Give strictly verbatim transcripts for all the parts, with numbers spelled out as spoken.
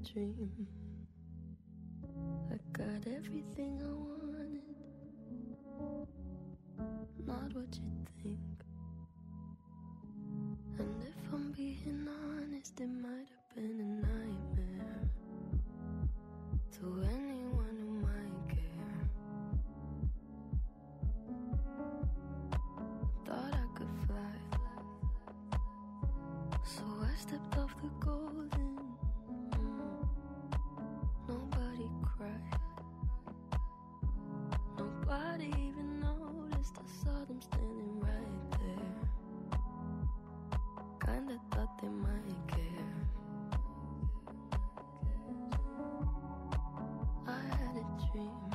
dream. I got everything I wanted, not what you think. And if I'm being honest, it might have been a nightmare to anyone who might care. Thought I could fly, so I stepped off the golden. Mm. Nobody cried, nobody even noticed. I saw them standing right there. Kinda thought they might care. I had a dream,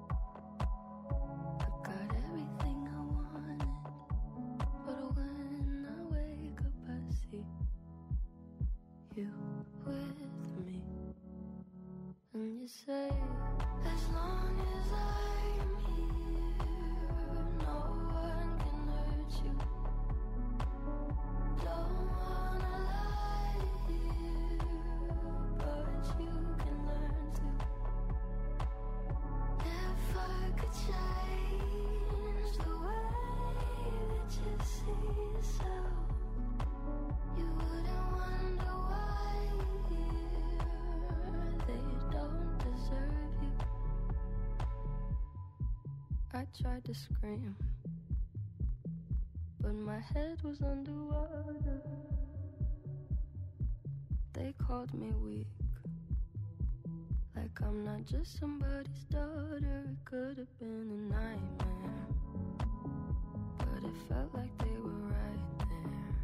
I got everything I wanted, but when I wake up I see you with me. And you say, as long as I'm here, no one can hurt you. Don't wanna lie here, but you can learn to. If I could change the way that you see yourself, you wouldn't wonder why they don't deserve you. I tried to scream, but my head was underwater. They called me weak, like I'm not just somebody's daughter. It could have been a nightmare, but it felt like they were right there.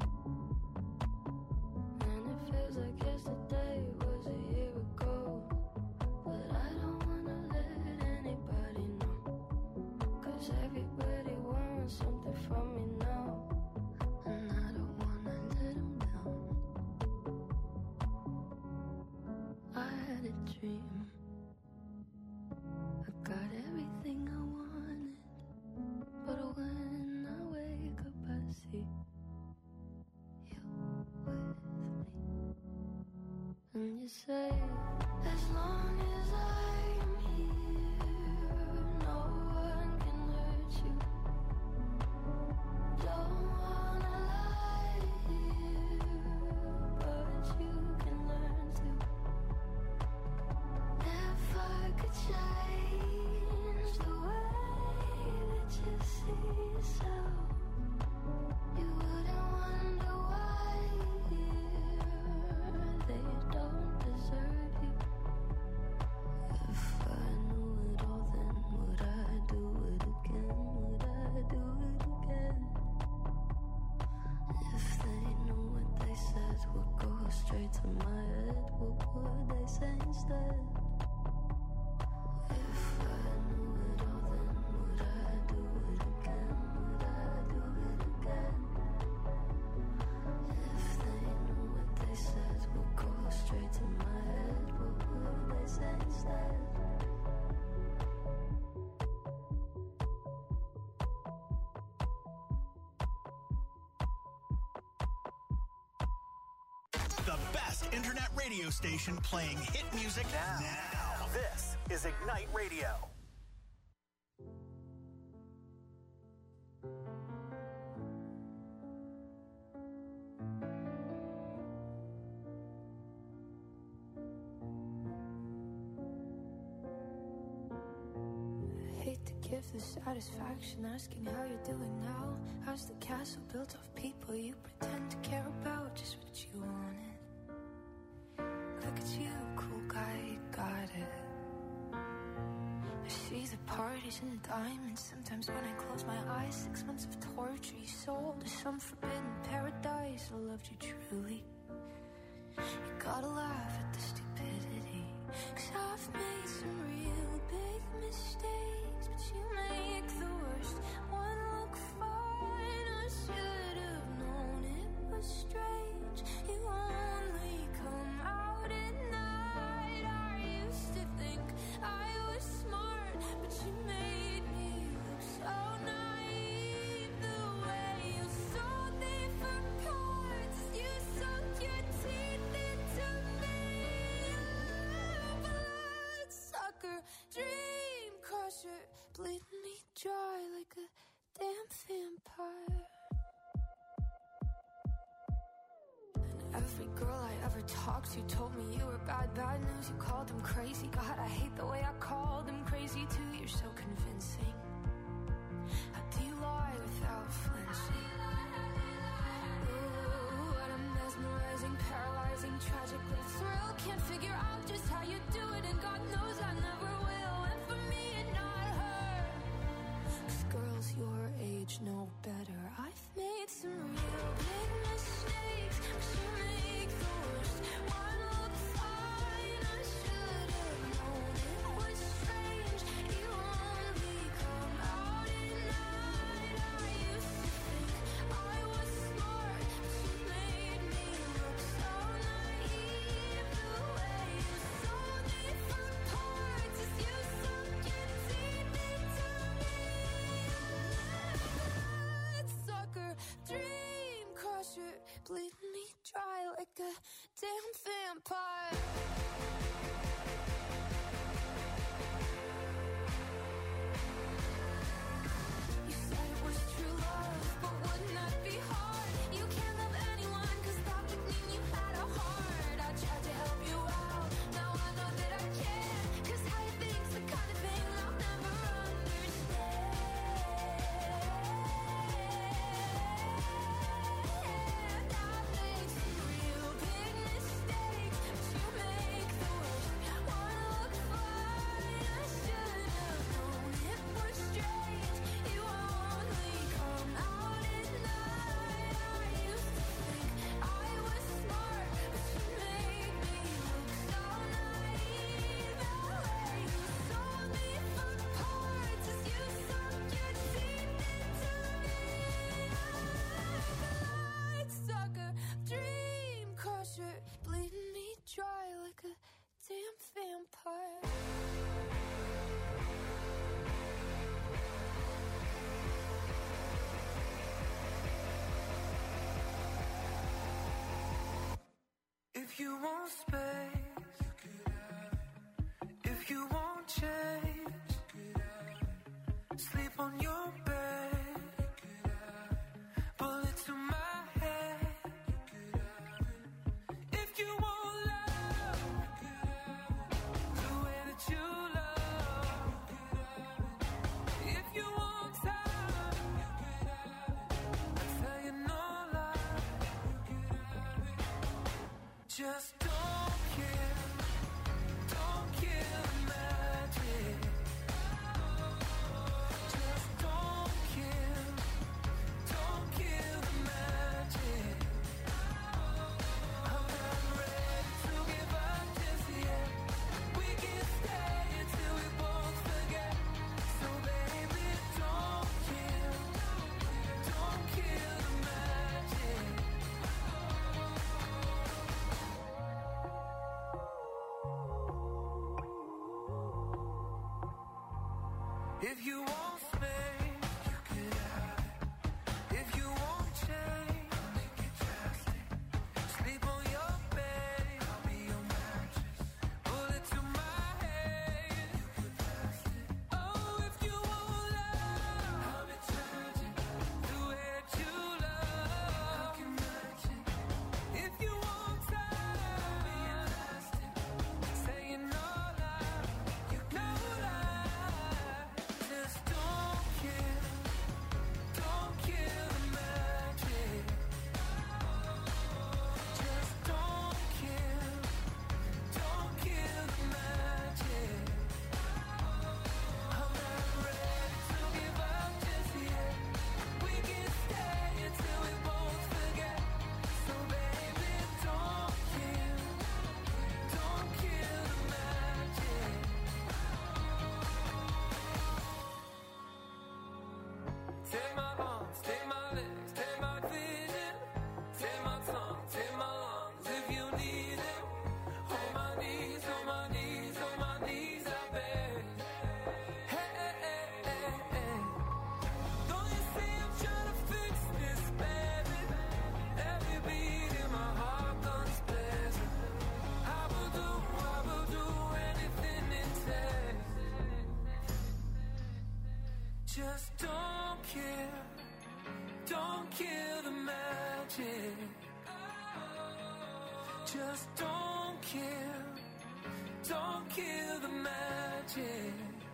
And it feels like yesterday was a year ago, but I don't wanna let anybody know, 'cause everybody wants something from me now, and I don't wanna let them down. I had a dream, I got everything I wanted, but when I wake up I see you with me. And you say, as long as I'm here, no one can hurt you. Don't wanna lie here, but you can learn to. If I could change the way that you see yourself, you wouldn't wonder why they don't deserve you. If I knew it all, then would I do it again? Would I do it again? If they knew what they said would go straight to my head, what would they say instead? If I knew it all, then would I do it again? Would I do it again? If they knew what they said would go straight to my head, what would they say instead? The best internet radio station playing hit music now. now. This is Ignite Radio. Hate to give the satisfaction asking how you're doing now. How's the castle built of people you pretend to care about? Just what you wanted. Look at you, cool guy, you got it. I see the parties and the diamonds. Sometimes when I close my eyes, six months of torture you sold to some forbidden paradise. I loved you truly. You gotta laugh at the stupidity, 'cause I've made some real big mistakes, but you make the worst one look fine. I should have known it was strange. You only come out at night. I used to think I was smart, but you made me look so naive. The way you sold me for cards, you sunk your teeth into me. Every girl I ever talked to told me you were bad, bad news. You called them crazy. God, I hate the way I called them crazy too. You're so convincing. How do you lie without flinching? Ooh, what a mesmerizing, paralyzing, tragic little thrill. Can't figure out just how you do it, and God knows I never will. And for me and not her, 'cause girls your age know better. I've made some real big mistakes, but you make the worst. One look fine, I should have known it was strange. You only come out at night. I used to think I was smart, but you made me look so naive. The way you sold me for parts as you sunk your teeth into me. That sucker, dream crusher, bleeding me dry like a damn vampire. You said it was true love, but wouldn't that be hard? You can't love anyone, 'cause that would mean you had a heart. I tried to help you out, now I know that I can't, 'cause how you think's the kind of thing I'll never understand. I've made some real big mistakes, but you make the worst. One look fine, I should have known it was strange. You only come out at night. I used to think I was smart, but you made me look so naive. The way you sold me for parts as you sunk your teeth into me. Light sucker, dream crusher, bleeding me dry like a damn vampire. If you want space, you could have it. If you want change, you could have it. Sleep on your bed, you could have it. Bullet to my head, you could have it. If you want love, you could have it. The way that you love, you could have it. If you want time, you could have it. I tell you no lie, you could have it. Just don't kill, don't kill the magic. Just don't kill, don't kill the magic. I'm not ready to give up just yet. We can stay until we both forget. So baby, don't kill, don't kill the magic. If you want space, you could have it. If you want change, I'll make it drastic. Sleep on your bed, I'll be your mattress. Bullet to my head, you could pass it. Oh, if you want love, I'll be tragic. The way that you love, I can match it. If you want time, I'll be elastic. Saying no lie, you no lie. Just don't Just don't kill, don't kill the magic.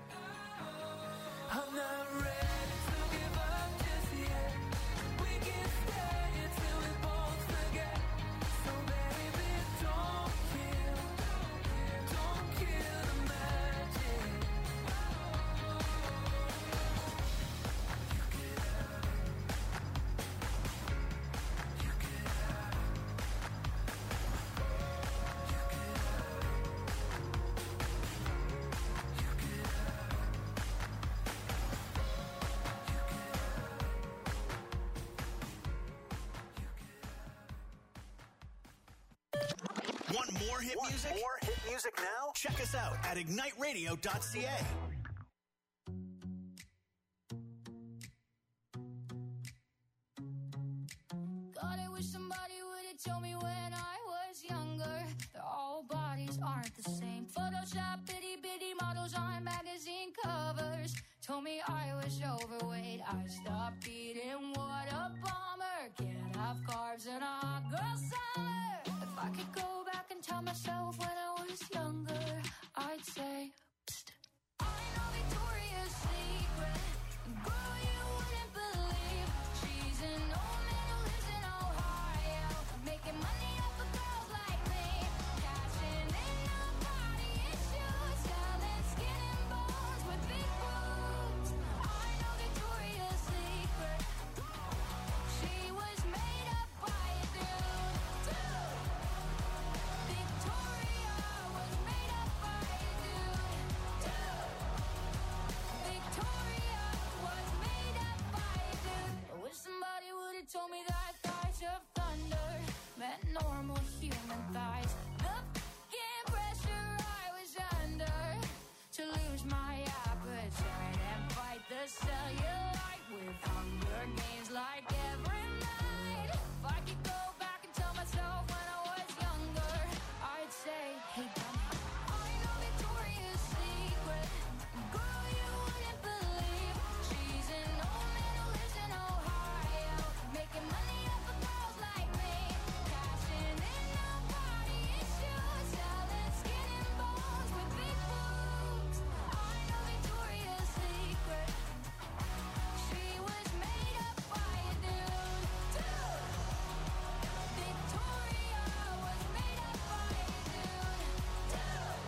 I'm not ready to give up just yet. We can stay until we both forget. So baby, don't kill, don't kill the magic. You get out, you get out, you get out, you get out. Want more hit Want music? more hit music now? Check us out at ignite radio dot c a. God, I wish somebody would have told me when I was younger that all bodies aren't the same. Photoshop bitty bitty models on magazine covers told me I was overweight. I stopped eating, what a bummer. Can't have carbs in a hot girl summer. If I could go back and tell myself when I was younger, I'd say, psst, I know Victoria's Secret. Girl, you wouldn't believe she's an old man who lives in Ohio, making money off of girls like me, cashing in on body issues, selling skin and bones with big boobs. I know Victoria's Secret. She was made up by a dude, dude. Victoria was made up by a dude, dude. Victoria was made up by a dude. I wish somebody would have told me that thighs of thunder meant normal human thighs. The f***ing pressure I was under to lose my appetite and fight the cellulite with Hunger Games like every night. If I could go back and tell myself when I was younger, I'd say, hey, dummy, I know Victoria's Secret. Girl, you wouldn't believe she's an old man who lives in Ohio, making money off of girls like me, cashing in on body issues, selling skin and bones with big boobs. I know Victoria's Secret. She was made up by a dude, dude. Victoria was made up by a dude, dude.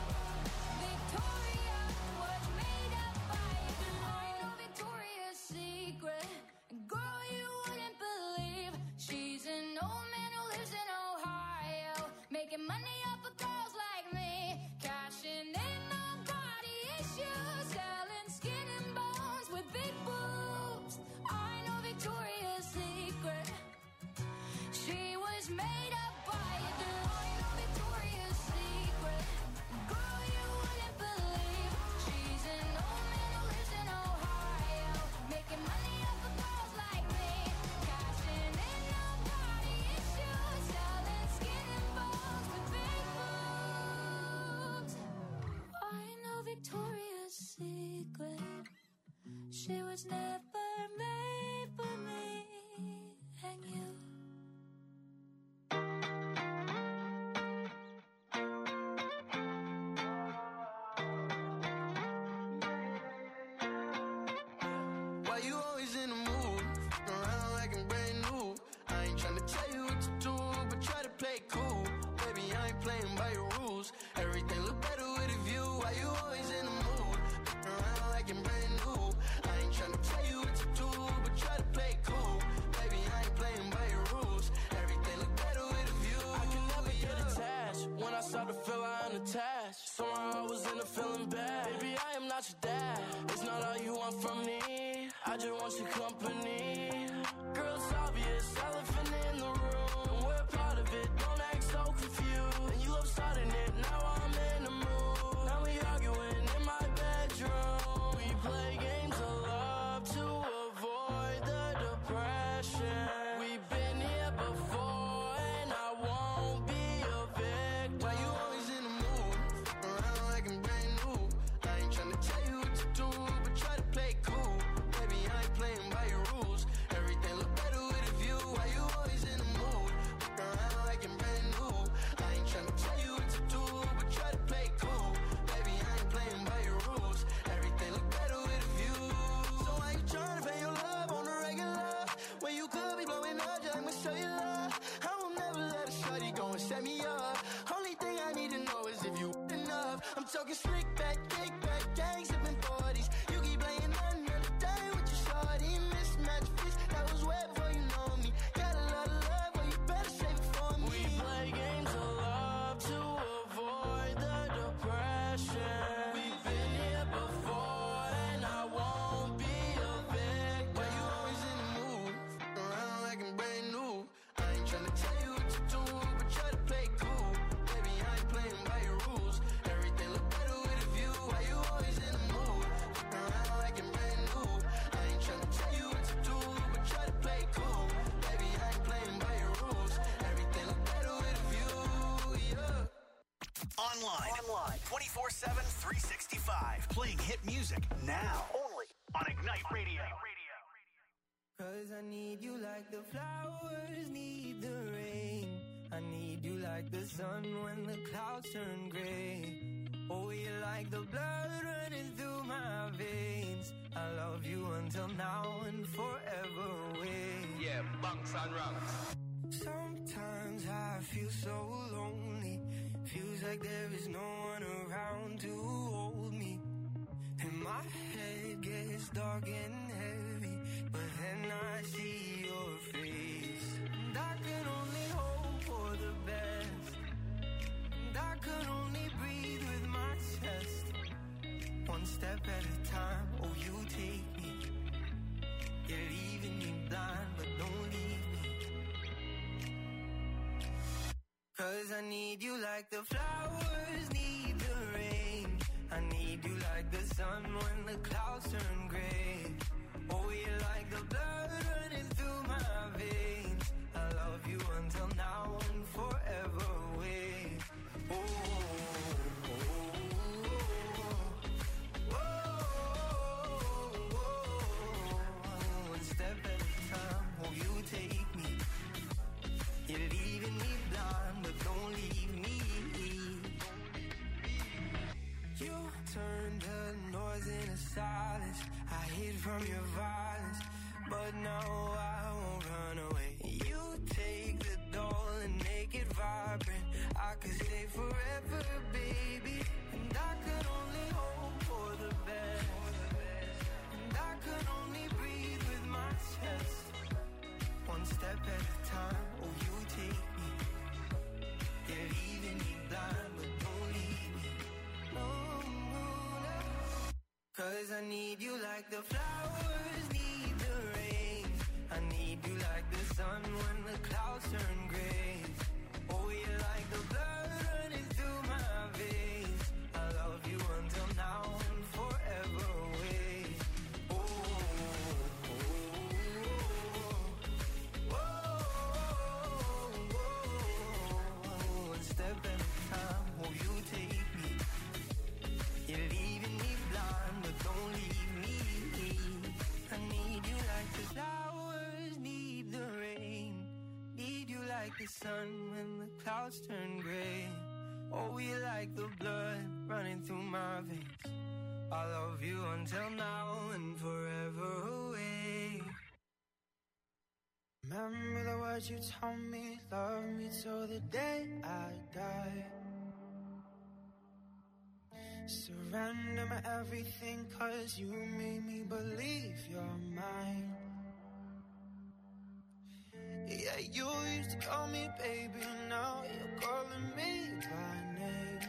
Victoria was made up by a dude. I know Victoria's Secret. Girl, you wouldn't believe she's an old man who lives in Ohio, making money off of girls like me, cashing in on body issues, selling skin and bones with big boobs. I know Victoria's Secret. She was made up by a dude. I know Victoria's Secret. Girl, you wouldn't believe she's an old man who lives in Ohio, making money off of girls like me, cashing in on body issues, selling skin and bones with big boobs. I know Victoria's Secret. She was never made for me and you. Why you always in the mood? F***ing around like I'm brand new. I ain't tryna tell you what to do, but try to play it cool. Baby, I ain't playing by your rules. Everything look better with a view. Why you always in the mood? F***ing around like I'm brand new. I ain't tryna tell you what to do, but try to play it cool. Baby, I ain't playing by your rules. Everything look better with a view. I can never get attached. When I start to feel I'm unattached, somehow I was in a feeling bad. Baby, I am not your dad. It's not all you want from me. I just want your company. Girl, it's obvious, elephant in the room, and we're part of it. Don't act so confused. And you love starting it. Now I'm in the mood. Now we arguing in my bedroom. We play games of love to avoid the depression. We've been here before, and I won't be a victim. Why you always in the mood? F***ing around like I'm brand new. I ain't tryna tell you what to do, but try to play it cool. Baby, I ain't playing by your rules. set me up. Only thing I need to know is if you enough. I'm talking slick back, kick back, gang sipping forties. You keep playing another day with your shorty. Mismatch fish, that was way before you know me. Got a lot of love, but you better save it for me. We play games of love to avoid the depression. We've been here before, and I won't be a victim. Why you always in the mood? Around like I'm brand new. I ain't tryna tell you what to do, but try to play cool. Baby, I ain't playing by your rules. Everything look better with a view. Why you always in the mood? Around like I'm brand new. I ain't tryna tell you what to do, but try to play cool. Baby, I ain't playing by your rules. Everything look better with a view, yeah. Online. Online. twenty-four seven, three sixty-five. Playing hit music now. Only on Ignite Radio. Cause I need you like the flowers need the rain. I need you like the sun when the clouds turn gray. Oh, you're like the blood running through my veins. I love you until now and forever away. Yeah, bunks and ranks. Sometimes I feel so lonely. Feels like there is no one around to hold me. And my head gets dark and heavy, but then I see your face. And I can only hope for the best. And I can only breathe with my chest. One step at a time, oh you take me. You're leaving me blind, but don't leave me. Cause I need you like the flowers need the rain. I need you like the sun when the clouds turn gray. Oh, you're like the blood running through my veins. I love you until now and forever away. Oh, oh, oh, oh, oh. One step at a time, oh, you take me. You're leaving me blind, but don't leave me. You turned the noise into silence. I hid from your violence, but now I won't run away. You take the doll and make it vibrant. I could stay forever, baby. And I could only hope for the best. And I could only breathe with my chest. One step at a time, oh you take me. You're leaving me blind, but don't leave me. No, no, no. Cause I need you like the flowers need the rain. I need you like the sun when the clouds turn gray. Oh, you're like the blood running through my veins. I love you until now and forever away. Oh, oh, oh, oh, oh. One step at a time, oh, you take me. You're leaving me blind, but don't leave me. I need you like the flowers need the rain. Need you like the sun when the clouds turn gray. Oh, you like the blood running through my veins. I love you until now and forever away. Remember the words you told me, love me till the day I die. Surrender my everything, cause you made me believe you're mine. Yeah, you used to call me baby, now you're calling me by name.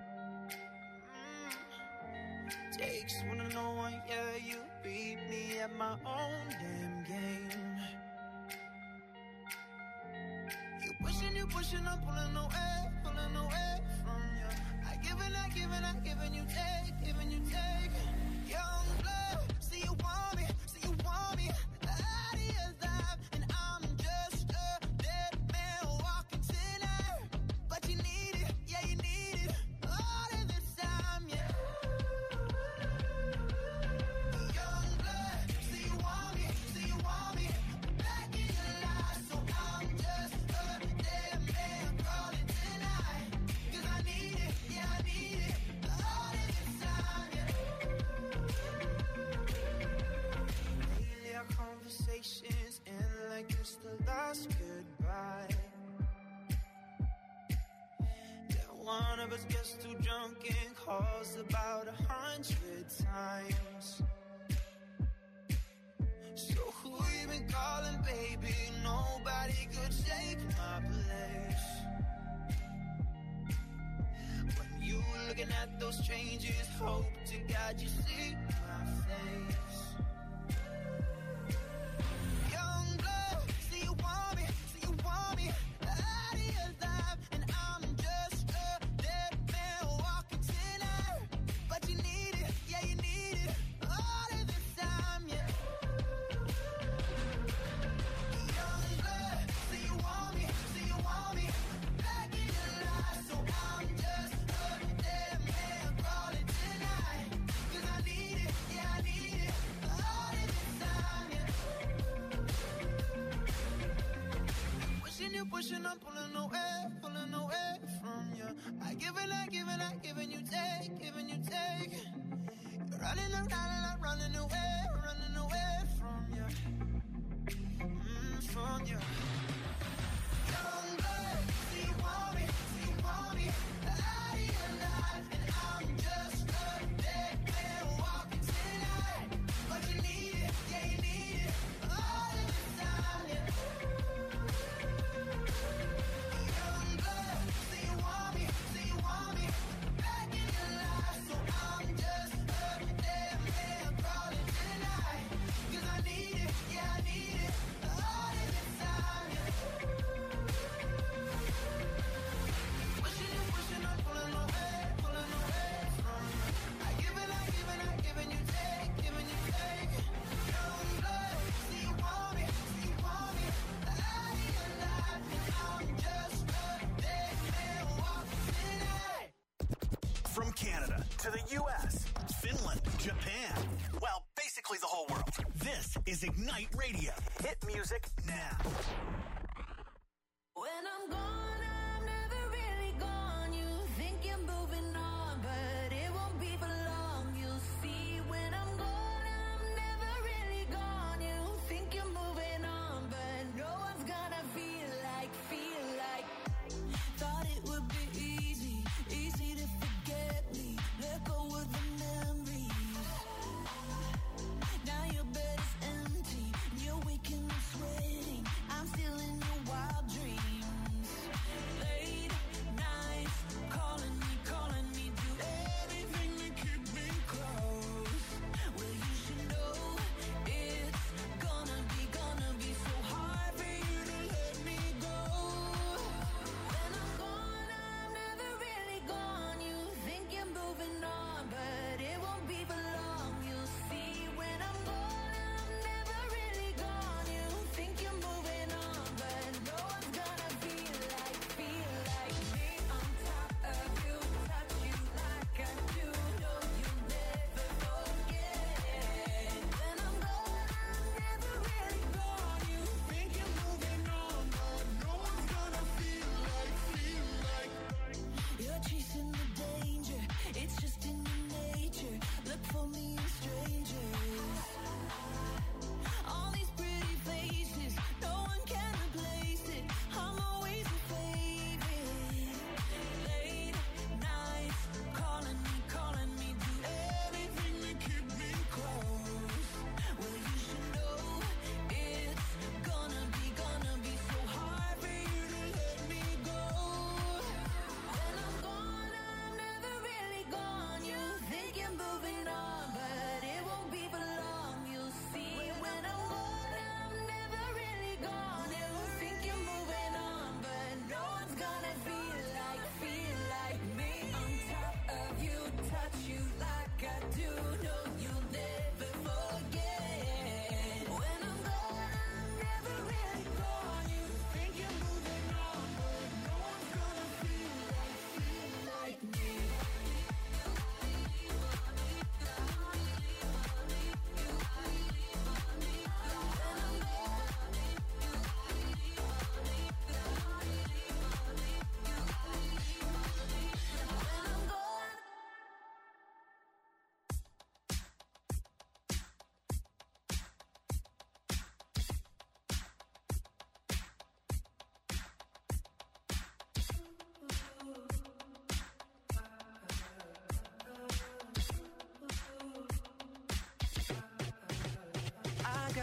mm. Takes one to know one, yeah, you beat me at my own damn game. You pushing, you pushing, I'm pulling away, pulling away from you. I giving, I giving, I giving, you take, giving, you take. Young blood, see you want me, see you want me. Out of your life, and I'm just a dead man walking tonight. But you need it, yeah, you need it. All of this time, yeah. Young blood, see you want me, see you want me. Back in your life, so I'm just a dead man calling tonight. Cause I need it, yeah, I need it. All of this time, yeah. one of us gets too drunk and calls about a hundred times. So who you been calling, baby? Nobody could take my place. When you looking at those changes, hope to God you see my face. Young blood, see you want me, see you want me out of your life, and I'm just a dead man walking tonight. But you need it, yeah you need it, all of the time, yeah. Young blood, see you want me, see you want me back in your life, so I'm just a dead man crawling tonight. 'Cause I need it, yeah I need it, all of the time, yeah. Pushing you, pushing, I'm pulling away, pulling away from you. I give it, I give it, I giving you take, giving you take. You're running around and I'm running away, running away from you, mm, from you. Young blood, see you want me, see you want me out of your life, and I'm just a dead man walking tonight. But you need it, yeah you need it, all of the time, yeah. Young blood, see you want me, see you want me back in your life, so I'm just a dead man crawling tonight. 'Cause I need it, yeah I need it, all of the time, yeah. Pushing you, pushing, I'm pulling away, pulling away from you. I give it, I give it, I giving you take, giving you take. Young blood, see you want me, see you want me out of your life, and I'm just a dead man walking tonight. From Canada to the U S, Finland, Japan, well, basically the whole world. This is Ignite Radio. Hit music now. When I'm gone, I'm never really gone. You think you're moving on, but it won't be for long. You'll see when I'm gone, I'm never really gone. You think you're moving on, but no one's gonna feel like, feel like. Thought it would be easy, easy to forget me. Let go of the memories. Now your bed is empty, you're waking up sweating. I'm still in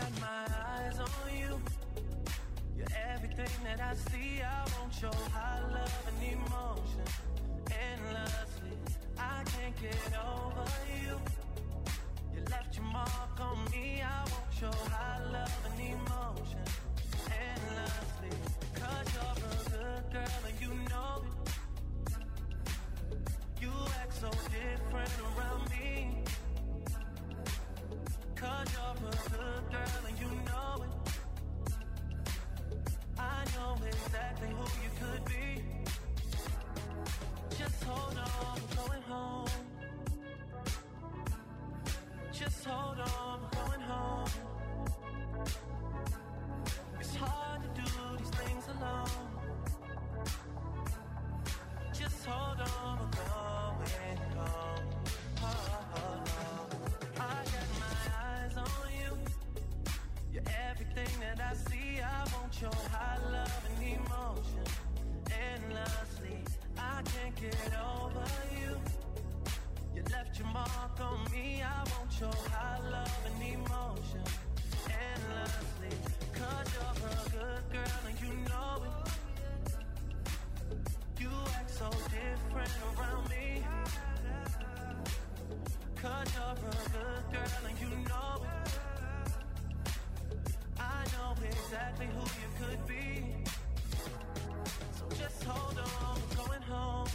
got my eyes on you. You're everything that I see. I want your high love and emotion endlessly. I can't get over you. You left your mark on me. I want your high love and emotion endlessly. Cause you're a good girl and you know it. You act so different around me. Cause you're a good girl and you know it. I know exactly who you could be. Just hold on, we're going home. Just hold on, we're going home. It's hard to do these things alone. Just hold on, we're going home. Oh, oh, oh. I got my eyes on you. You're everything that I see. I want your high love and emotion endlessly. I can't get over you. You left your mark on me. I want your high love and emotion endlessly. Cause you're a good girl and you know it. You act so different around me. Cause you're a good girl and you know it. I know exactly who you could be. So just hold on, we're going home.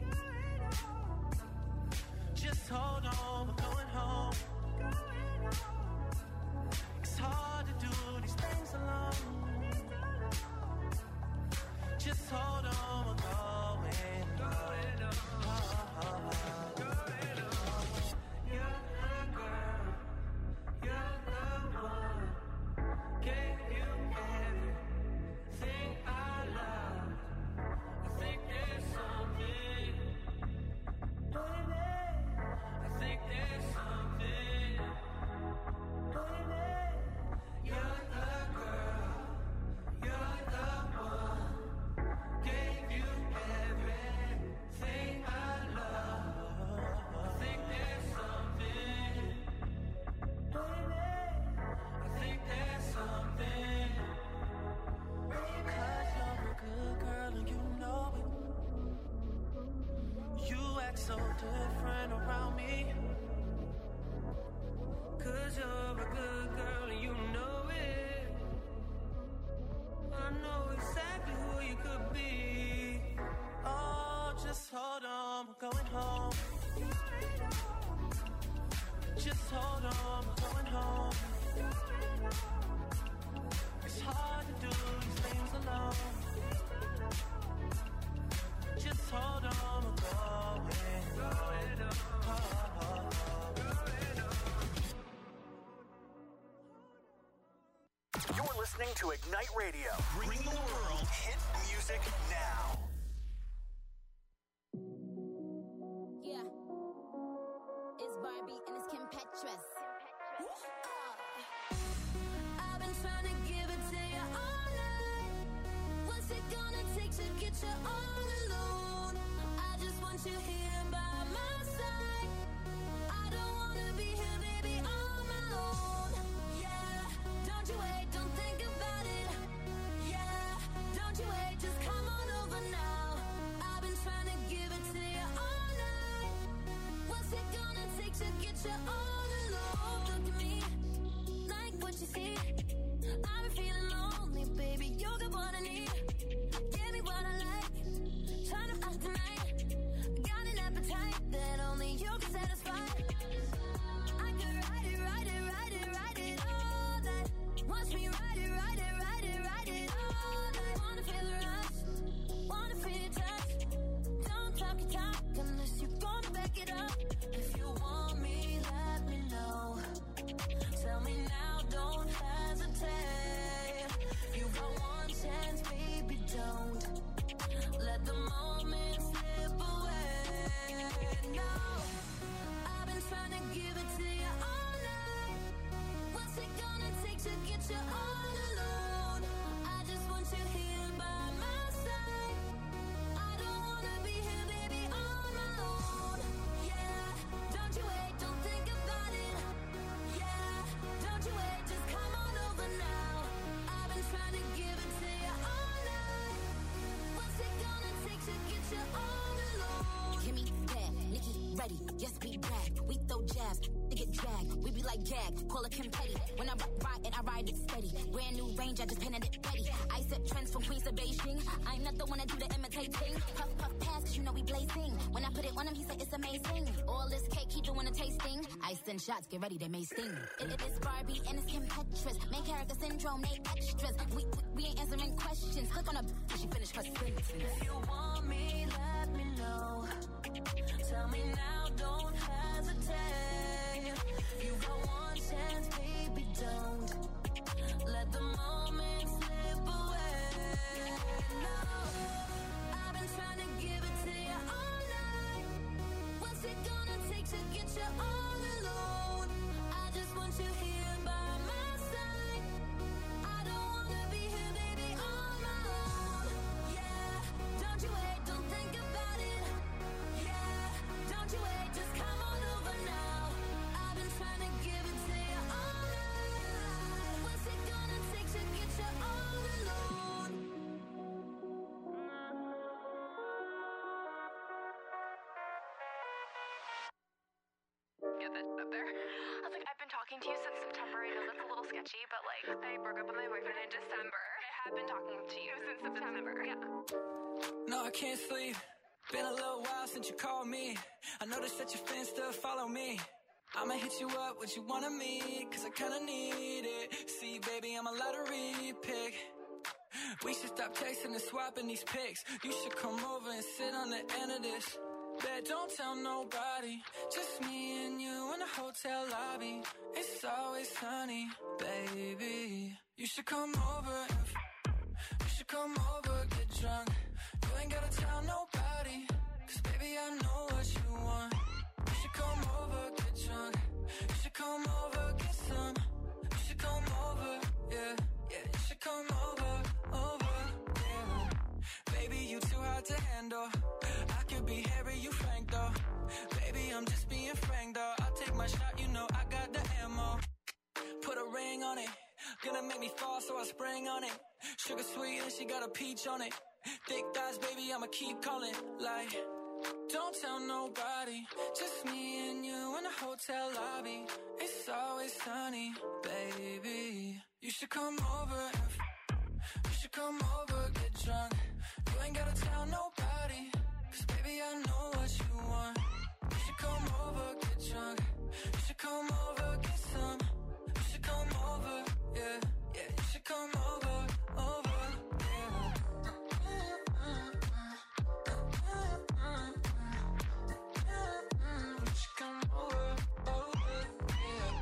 Just hold on, we're going home. It's hard to do these things alone. Just hold on, we're going home. Oh, oh, oh. You're the girl, you're the one. Gave you everything I love. I think there's something, baby. I think there's something, baby. You're the girl, you're the one. Gave you everything I love. I think there's something, baby. I think there's something. Cause you're a good girl and you know it. You act so different around me. Cause you're a good girl and you know it. I know exactly who you could be. Oh, just hold on, we're going home. Just hold on, we're going home. It's hard to do these things alone. Just hold on, we're going home. Oh, oh, oh. You're listening to Ignite Radio, bringing the world hit music now. Yeah, it's Barbie and it's Kim Petras. I've been trying to give it to you all night. What's it gonna take to get you all alone? I just want you here by my side. I don't wanna be here, baby, on my own. Yeah, don't you wait, don't think about it. Yeah, don't you wait, just come on over now. I've been trying to give it to you all night. What's it gonna take to get you all alone? Look at me, like what you see. I've been feeling lonely, baby, you got what I need. Give me what I like, try to find tonight. Got an appetite that only you can satisfy. I could ride it, ride it, ride it, ride it all that. Watch me ride it, ride it, ride it, ride it all that. Wanna feel the rush, wanna feel your touch. Don't talk your talk unless you're gonna back it up. If you want me, let me know. Tell me now, don't hesitate. You got one chance, baby, don't let the moment slip away. No, I've been trying to give it to you all night. What's it gonna take to get you all alone? I just want you here by my side. I don't wanna be here, baby, on my own. Yeah, don't you wait, don't think about it. Yeah, don't you wait, just come on over. like gag, call it confetti. When I ride it, I ride it steady. Brand new range, I just painted it ready. I set trends from Queens to Beijing. I'm not the one that do the imitating. Puff, puff, pass, cause you know we blazing. When I put it on him, he said it's amazing. All this cake, he doing a tasting. I send shots, get ready, they may sting. It, it is Barbie and it's Kim Petras. Main character syndrome, they extras. We, we, we ain't answering questions. Click on a she finished her sentence. If you want me, let me know. Tell me now, don't hesitate. You got one chance, baby, don't let the moment slip away. No, I've been trying to give it to you all night. What's it gonna take to get you all alone? I just want you here by my side. I don't wanna be here, baby, on my own. Yeah, don't you wait, don't think about it. Yeah, don't you wait, just come on over now. I've been trying to give it to you all night. What's it gonna take to get you all alone? Get that up there. I was like, I've been talking to you since September. I know that's a little sketchy, but like, I broke up with my boyfriend in December. I have been talking to you since September. Yeah. No, I can't sleep. Been a little while since you called me. I noticed that your fans still follow me. I'ma hit you up, what you wanna meet, cause I kinda need it. See, baby, I'm a lottery pick. We should stop texting and swapping these pics. You should come over and sit on the end of this. Bet don't tell nobody, just me and you in the hotel lobby. It's always sunny, baby. You should come over and f- you should come over, get drunk. You ain't gotta tell nobody, cause baby I know what you want. You should come over, get drunk. You should come over, get some. You should come over, yeah, yeah. You should come over, over, yeah. Baby, you too hard to handle. I could be Harry, you Frank though. Baby, I'm just being frank though. I'll take my shot, you know I got the ammo. Put a ring on it. Gonna make me fall, so I spring on it. Sugar sweet and she got a peach on it. Thick thighs, baby, I'ma keep calling. Like, don't tell nobody, just me and you in the hotel lobby. It's always sunny, baby. You should come over and f- you should come over, get drunk. You ain't gotta tell nobody, cause baby I know what you want. You should come over, get drunk. You should come over, get some. You should come over, yeah, yeah. You should come over, over, yeah. You should come over, over, yeah.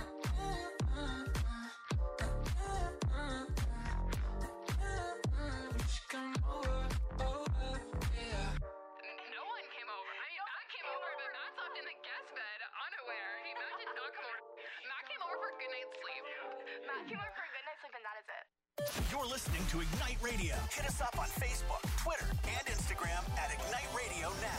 You should come over, over, yeah. No one came over. I mean, Matt came over, but Matt slept in the guest bed, unaware. He, Matt did not come over. Matt came over for a good night's sleep. Matt came over for a good night's sleep, and that is it. You're listening to Ignite Radio. Hit us up on Facebook, Twitter, and Instagram at Ignite Radio Now.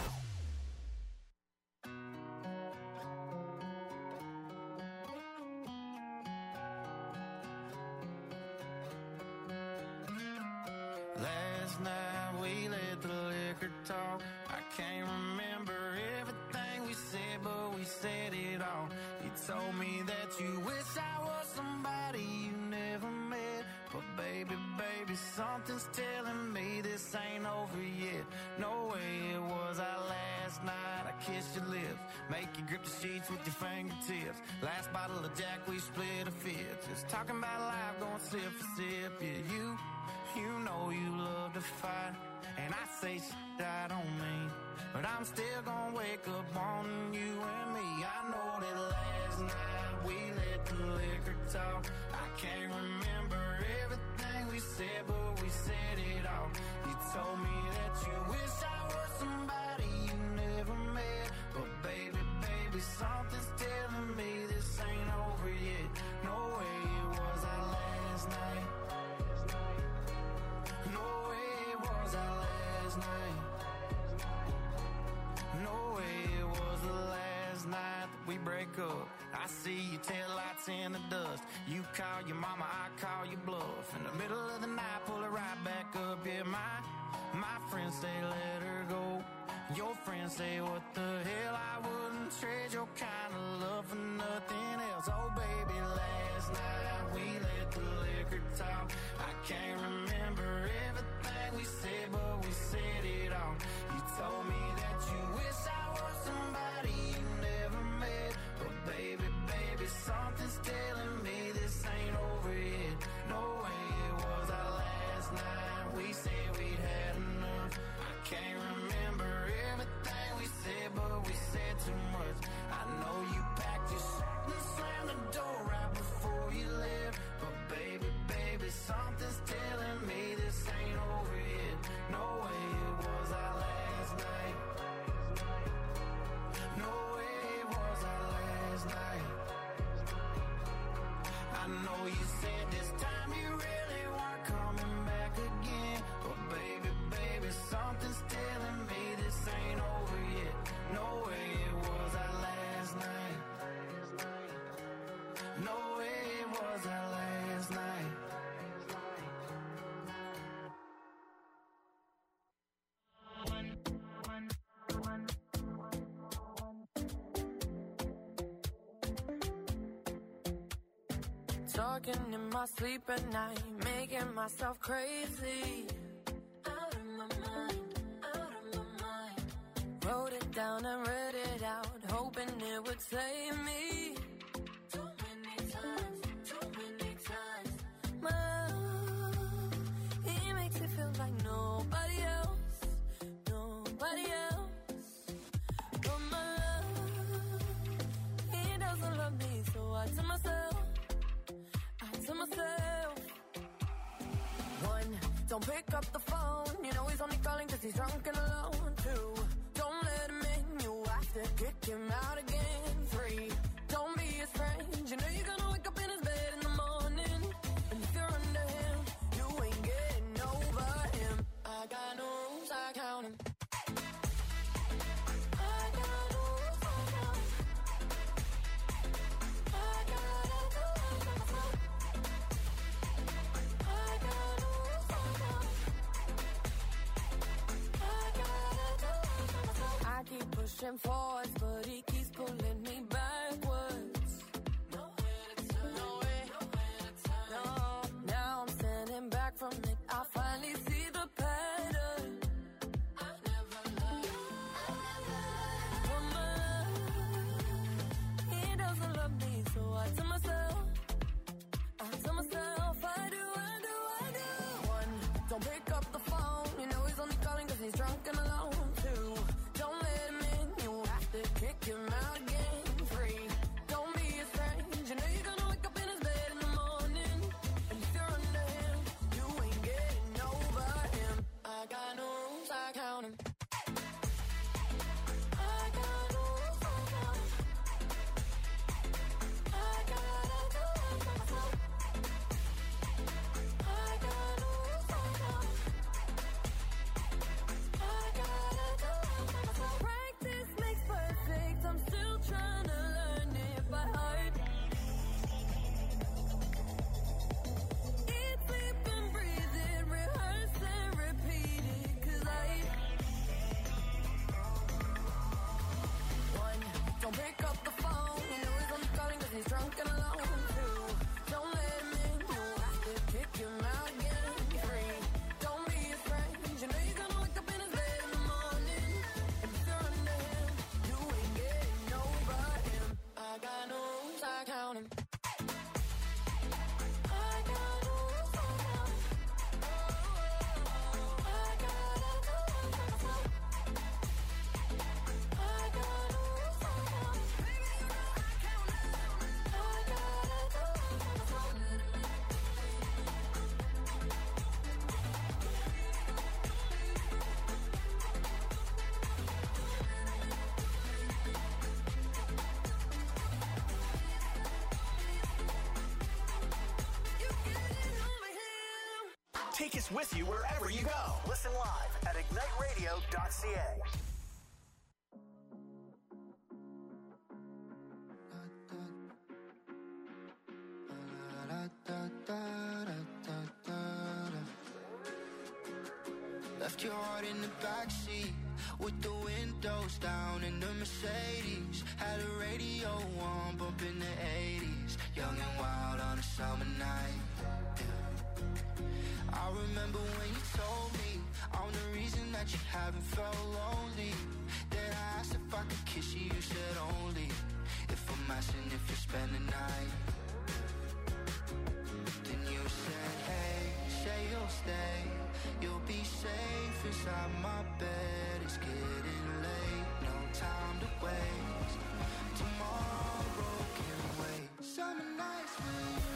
Last night we let the liquor talk. I can't remember everything we said, but we said it all. You told me that you wish I was somebody you never met. But baby, baby, something's telling me this ain't over yet. No way it was our last night. I kissed your lips, make you grip the sheets with your fingertips. Last bottle of Jack, we split a fifth. Just talking about life, going sip for sip. Yeah, you, you know you love to fight. And I say shit I don't mean, but I'm still gonna wake up wanting you and me. I know that last night we let the liquor talk. I can't remember everything we said, but we said it all. You told me that you wish I was somebody you never met. But baby, baby, something's telling me this ain't over yet. No way it was our last night. No way it was our last night. No way it was the last night that we break up. I see your taillights in the dust. You call your mama, I call your bluff. In the middle of the night, pull her right back up. Yeah, my, my friends say let her go. Your friends say what the hell, I wouldn't trade your kind of love for nothing else. Oh last night we let the liquor talk. I can't remember everything we said, but we said it all. You told me that you wish I was somebody you never met, but baby, baby, something's telling me this ain't over yet. No way it was our last night. We said we'd had enough. I can't remember everything we said, but we said too much. I know you packed your shit and slammed the door right before you left, but baby, baby, something's telling me this ain't over yet. No way it was our last night. No way it was our last night. I know you said this time you really weren't coming back again, but baby, baby, something's telling me this ain't over yet. No way it was our last night. No way it was our last night. Talking in my sleep at night, making myself crazy. Out of my mind, out of my mind. Wrote it down and read it out, hoping it would save me. Too many times, too many times. My love, he makes me feel like nobody else, nobody else. But my love, he doesn't love me, so I tell myself, to myself. One, don't pick up the phone. You know he's only calling cause he's drunk and alone. Two, don't let him in. You have to kick him out again. Three, don't be his friend. You know you're gonna wake up in his bed in the morning, and if you're under him, you ain't getting over him. I got no rules, I count him. I got no rules, I count him. I gotta do it myself. I keep pushing forwards, but he keeps pulling me backwards. Nowhere to turn, nowhere, nowhere to turn. No, now I'm standing back from it. I finally see the pattern. I never loved, I never loved. But my love, he doesn't love me, so I tell myself, I tell myself, I do, I do, I do. One, don't pick up the phone. You know he's only calling cause he's drunk and alone. Two, don't let him in. You have to kick him out again. Three, don't be his friend. You know you're gonna wake up in his bed in the morning, and if you're under him, you ain't getting over him. I got no rules, I count him. I got no rules, I count him. I gotta do it myself. I got no rules, I count him. I gotta do it myself. Practice makes perfect. I'm still trying to learn it by heart. Eat, sleep, and breathe it. Rehearse and repeat it. Cause I One, don't pick up the phone. You know he's only calling cause he's drunk and alone. Two, don't let him in. You have to kick him out again. Three, don't be his friend. You know you're gonna wake up in his bed in the morning, and if you're under him, you ain't getting over him. I got no rules, I count him. I got no rules, I count him. I gotta do it myself. I got no rules, I count him. Baby, you know I count him. I gotta do it myself. You getting over him. Take us with you wherever you go. Listen live at ignite radio dot c a. Left your heart in the backseat with the wind windows down in the Mercedes. Had a radio on, bumping the eighties. Young and wild on a summer night. Yeah. I remember when you told me I'm the reason that you haven't felt lonely. Then I asked if I could kiss you, you said only if I'm asking if you spend the night. Then you said, hey, say you'll stay. You'll be safe inside my bed. It's getting late, no time to waste. Tomorrow can wait. Summer nights with you.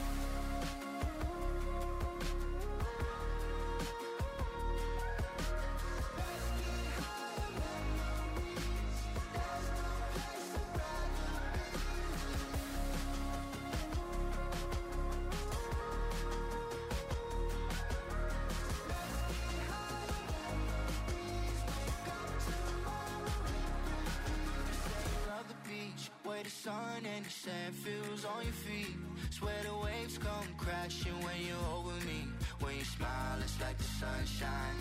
The sun and the sand feels on your feet. Swear the waves come crashing when you're over me. When you smile, it's like the sunshine.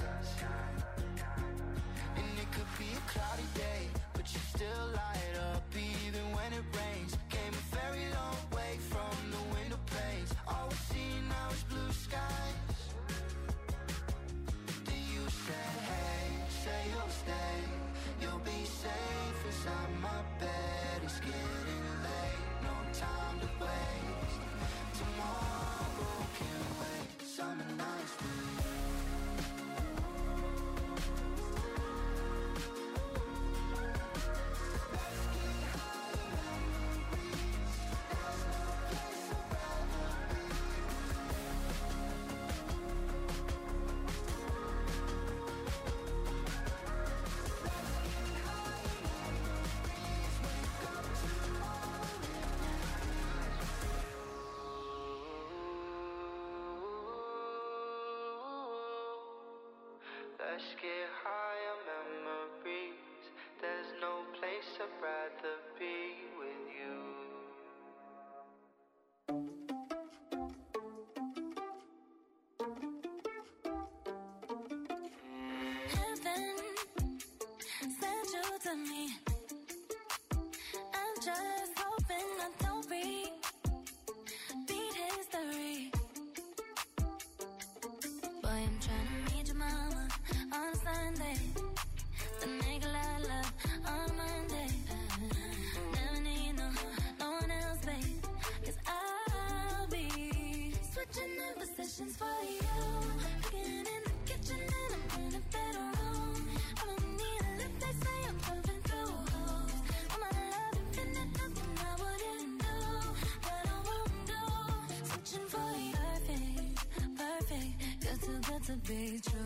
And it could be a cloudy day, but you still light up even when it rains. Came a very long way from the window panes. All we see now is blue skies. Then you said, hey, say you'll stay. You'll be safe inside my bed. It's getting late, no time to waste. Tomorrow can wait. Summer nights with you. Let's get higher memories. There's no place I'd rather be. Let's get higher memories. There's no place I'd rather be with you. Heaven sent you to me. I'm just hoping I don't repeat history. Boy, I'm trying to meet your mama on Sunday, to make a lot of love on Monday. Never need no, no one else, babe, 'cause I'll be switching in positions for you. Cooking in the kitchen and I'm in a better room. I don't need a lift, they say I'm pumping through holes. All my love infinite, nothing I wouldn't do, but I won't do. Switching for you, perfect, perfect, good too good to be true.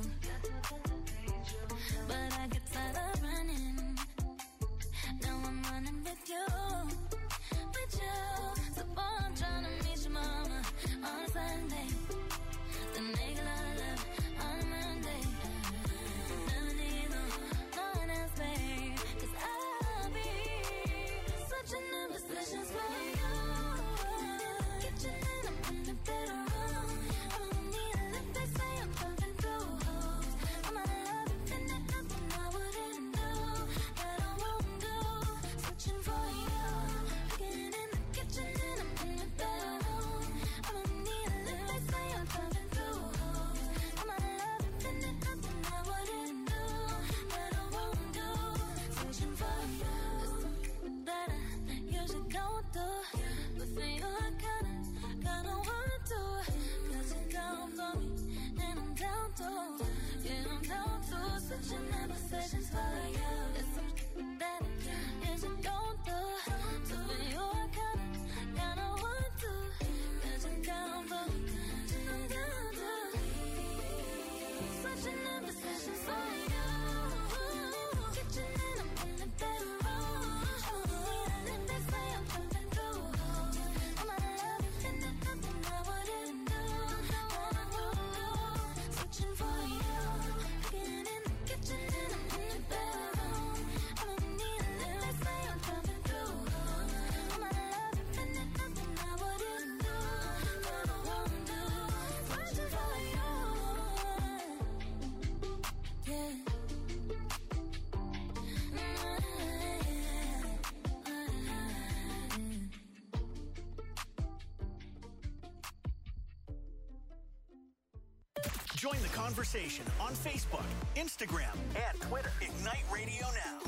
Join the conversation on Facebook, Instagram, and Twitter. Ignite Radio now.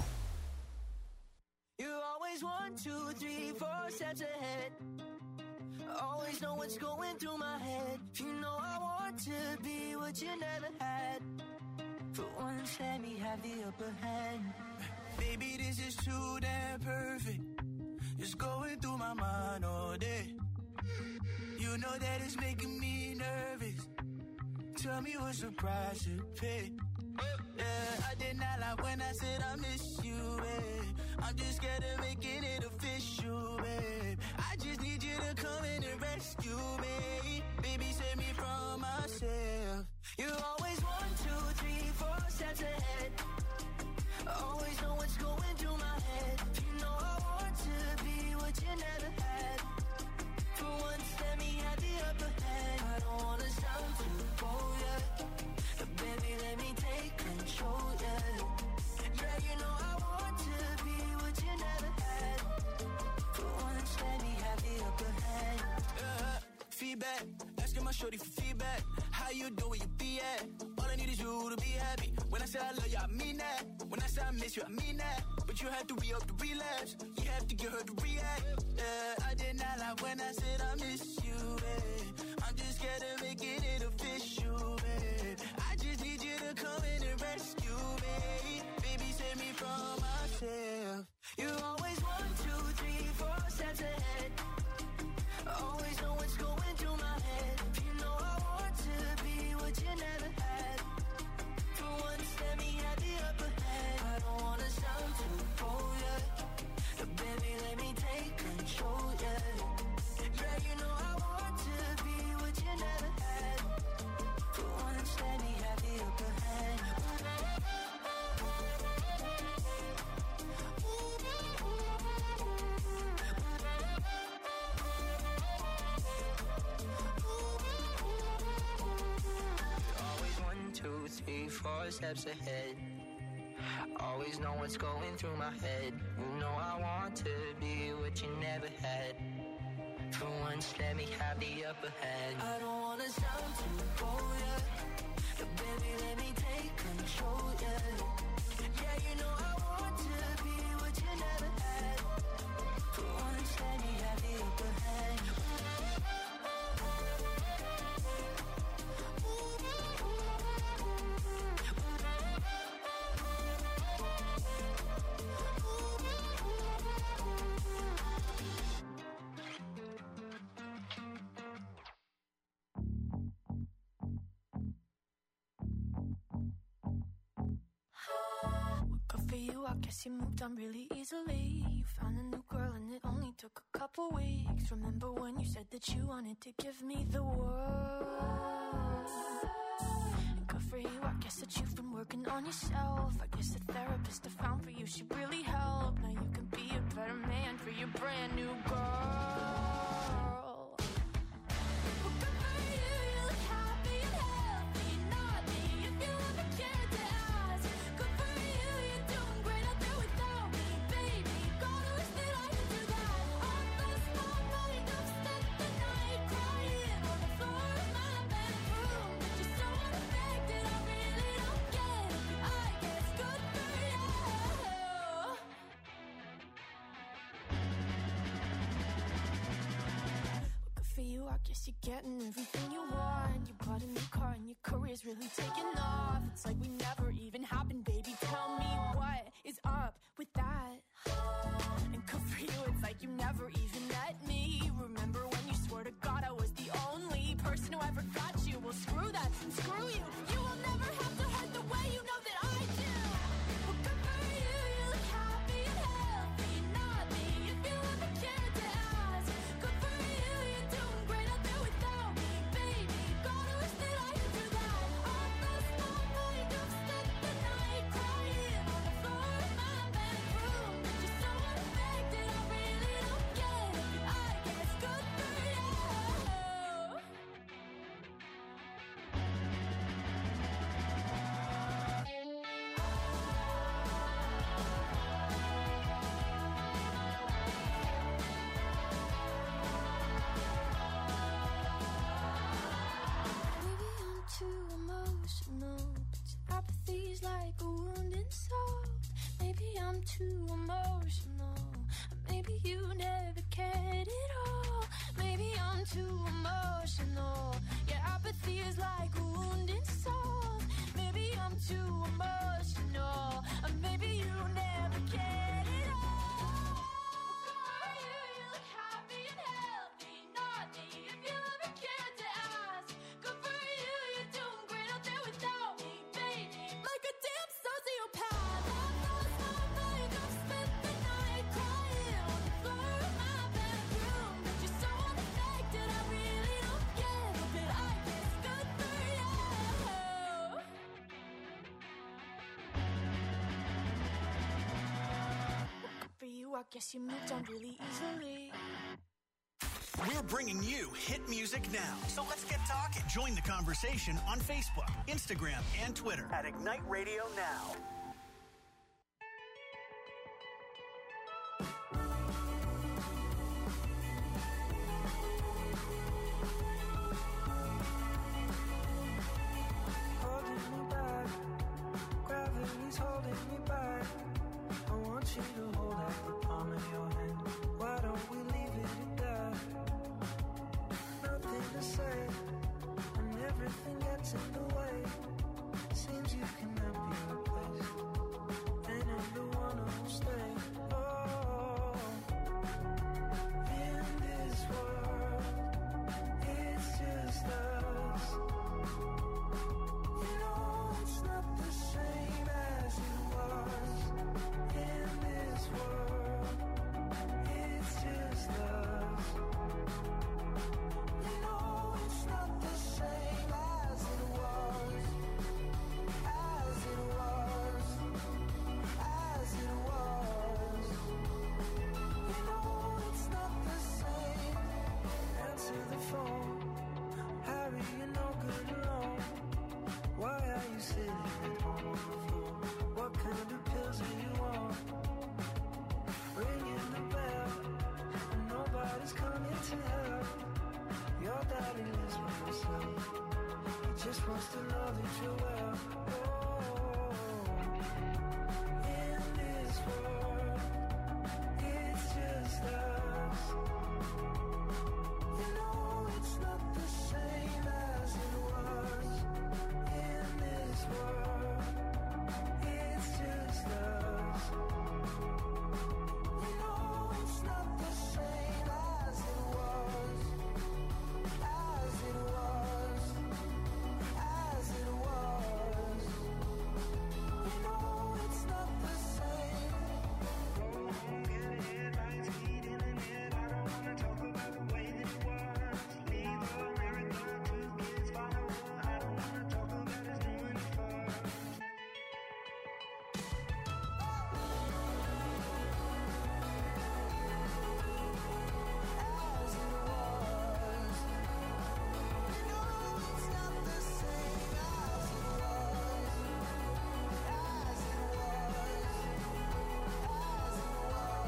You always one, two, three, four steps ahead. Always know what's going through my head. You know I want to be what you never had. For once, let me have the upper hand. Baby, this is too damn perfect. It's going through my mind all day. You know that it's making me nervous. Tell me what's the price to pay. Yeah, I did not lie when I said I miss you, babe. I'm just scared of making it official, babe. I just need you to come in and rescue me. Baby, save me from myself. You always one, two, three, four steps ahead. Always know what's going through my head. You know I want to be what you never had. For once, let me have the upper hand. I don't wanna sound too bold, yeah. But baby, let me take control, yeah. Yeah, you know I want to be what you never had. For once, let me have the upper hand. Uh, feedback, asking my shorty for feedback. How you doing, where you be at? All I need is you to be happy. When I say I love you, I mean that. When I say I miss you, I mean that. But you have to re-up the relapse. You have to get her to react. Yeah, I did not lie when I said I miss you, babe. I'm just scared of making it official, babe. I just need you to come in and rescue me. Baby, save me from myself. You always one, two, three, four steps ahead. Always know what's going through my head. You know I want to be what you never had. For once, let me have the upper hand. I don't wanna sound too bold, yeah. But baby, let me take control, yeah. Yeah, you know I want to be what you never had. For once, let me have the upper hand. Always one, two, three, four steps ahead. Always know what's going through my head. You know I want to be what you never had. For once, let me have the upper hand. I don't wanna sound too bold, yeah. But baby, let me take control, yeah. Yeah, you know I want to be what you never had. For once, let me have the upper hand. Good for you, I guess you moved on really easily. You found a new girl and it only took a couple weeks. Remember when you said that you wanted to give me the world? And good for you, I guess that you've been working on yourself. I guess the therapist I found for you should really help. Now you can be a better man for your brand new girl. Guess you're getting everything you want. You bought a new car and your career's really taking off. It's like we never even happened, baby. Tell me what is up with that? And good for you, it's like you never even met me. Remember when you swore to God I was the only person who ever got you? Well, screw that, screw you. You will never have to hurt the way you know that I do. Well, good for you, you look happy and healthy. Not me, if you ever cared to ask. Good for you, you're doing great out there without me, baby. Gotta wish that I could do that. I lost my mind, I've spent the night crying on the floor. too emotional. Maybe you never cared at all. Maybe I'm too emotional. Yeah, apathy is like a wounded soul. Maybe I'm too emotional. Or maybe you never cared at all. For you, you look happy and healthy. Not me, if you ever cared to ask. Good for you, you're doing great out there without me, baby. Like a damn sociopath. I lost my mind, I've spent the night crying on the floor of my bedroom. But you're so unaffected, I really don't get it. But I guess good for you. Well, good for you, I guess you moved on really easily. We're bringing you hit music now. So let's get talking. Join the conversation on Facebook, Instagram, and Twitter at Ignite Radio Now. Holding me back, gravity's holding me back. I want you to hold out the palm of your hand. Why don't we leave it at that? Nothing to say, and everything gets in the way. Seems you cannot be replaced, and I'm the one who'll stay. Oh, in this world, it's just us. You know it's not the same as it was. In this world, it's just us. You know it's not the same as it was. As it was. As it was. You know it's not the same. Answer the phone. Harry, you're no good alone. Why are you sitting at home on the floor? What kind of pills are you on? Ringing the bell, and nobody's coming to help. Your daddy lives with himself. He just wants to know that you're well. Oh, in this world, it's just us. You know it's not the same as it was. In this world, it's just us. You know it's not the same as it was. As it was. As it was. You know it's not the same. Go home, get ahead, lights feet in the net. I don't wanna talk about the way that it was. Leave America, two kids, follow. I don't wanna talk about us doing it first. As it was. You know it's not the same as it was. As it was. As it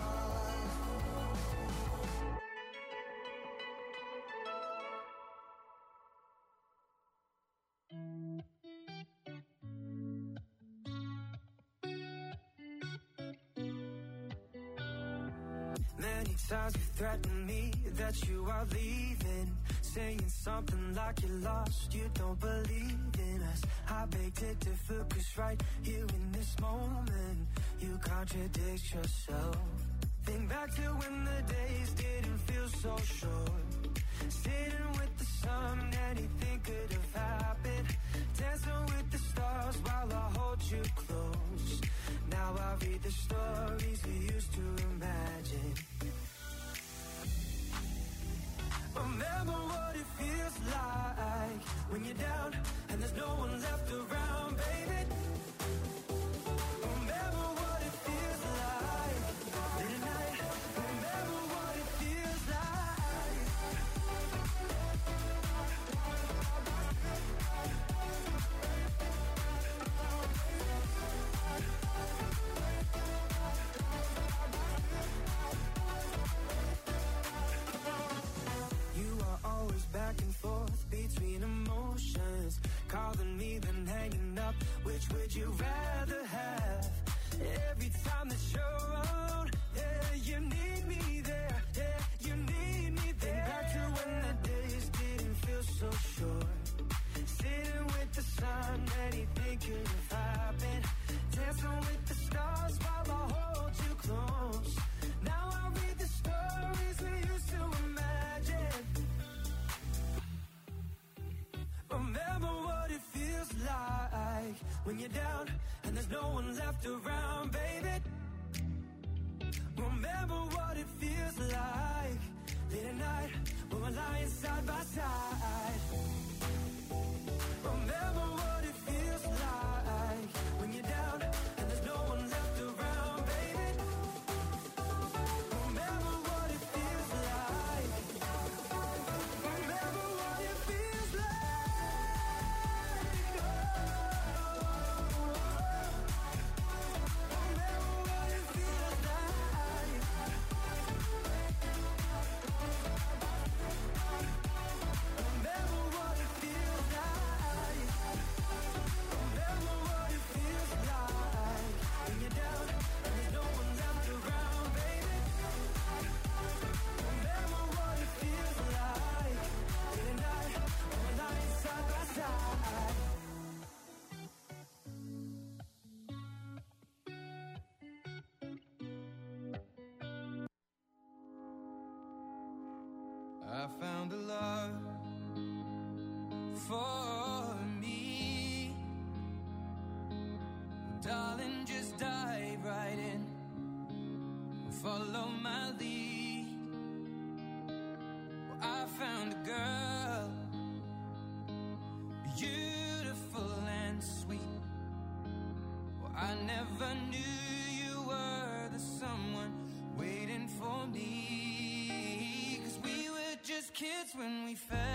Many times you threatened me that you are leaving, saying something like you're lost, you don't believe in us. I beg to differ, cause right here in this moment, you contradict yourself. Think back to when the days didn't feel so short, sitting with the sun, anything could have happened, dancing with the stars while I hold you close. Now I read the stories we used to imagine. Remember what it feels like when you're down and there's no one left around, baby. Remember what it feels like late at night. Remember what it feels like. You are always back and forth between emotions, calling me then hanging up with there's no one left around, baby. Remember what it feels like late at night when we're lying side by side. Remember what it feels like when you're down and there's no one left around, baby. Remember what it feels like. Remember what it feels like. Remember what it feels like. Remember what it feels like. Remember what it feels like when you're down and there's no one left around, baby. Remember what it feels like late at night when we're lying side by side. I found a love for me. Darling, just dive right in. Follow my lead. Well, I found a girl, beautiful and sweet. Well, I never knew you were the someone waiting for me. 'Cause we were just kids when we fell